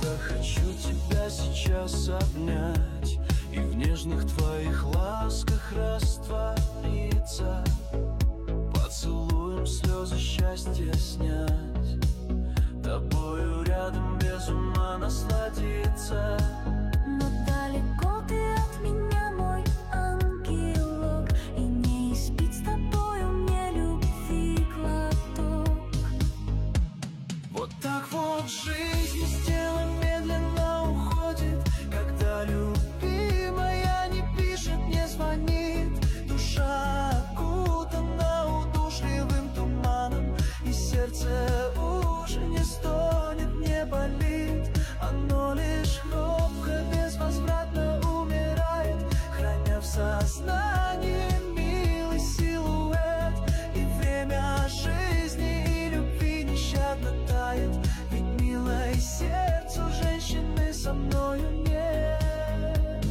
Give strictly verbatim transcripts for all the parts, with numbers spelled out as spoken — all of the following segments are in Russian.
так хочу тебя сейчас обнять и в нежных твоих ласках раствориться, поцелуем слезы счастья снять, тобою рядом без ума насладиться. Но далеко ты от меня, мой ангелок, и не испить с тобою мне любви глоток. Вот так вот жизнь из тела медленно уходит, когда любимая не пишет, не звонит. Душа окутана удушливым туманом, и сердце уже не стонет, не болит. Оно лишь робко, безвозвратно умирает, храня в сознании милый силуэт. И время жизни и любви нещадно тает, ведь милой сердцу женщины со мною нет.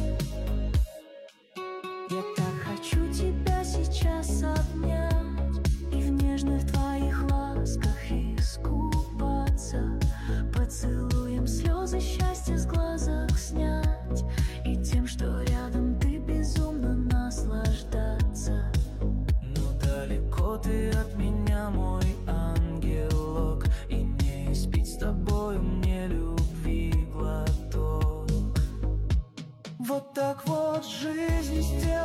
Я так хочу тебя сейчас обнять и в нежных твоих ласках искупаться, поцелуем слезы счастья с глазах снять, и тем, что рядом ты безумно наслаждаться. Но далеко ты от меня, мой ангелок, и не испить с тобою мне любви глоток. Вот так вот жизнь из тела